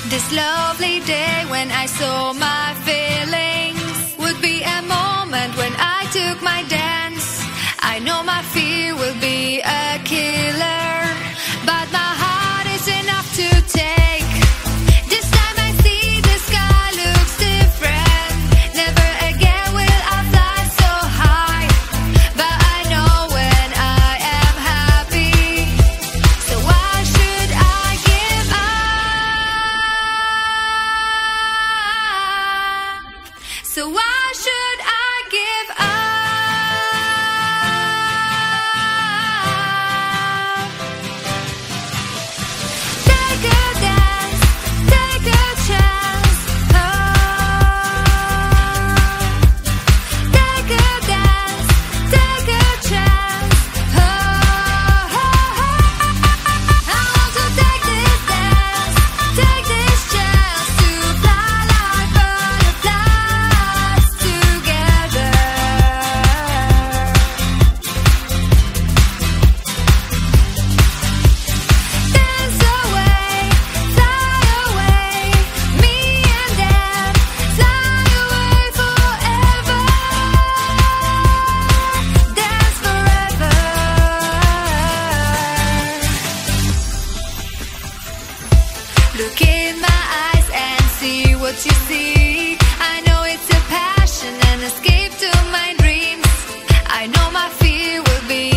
This lovely day when I saw my feelings would be a moment when I took my dance. I know my fear will be a killer, but my heart is enough to take. This time I see the sky looks different. Never again will I fly so high, but I know when I am happy. So why should I give up? So why should I give up? Take a dance, take a chance. Oh, take a dance, take a chance. Oh, I want to take this dance, take this chance to fly like butterflies together. Dance away, fly away, me and them, fly away forever. Dance forever. Look in my eyes and see what you see. I know it's a passion and escape to my dreams. I know my fear will be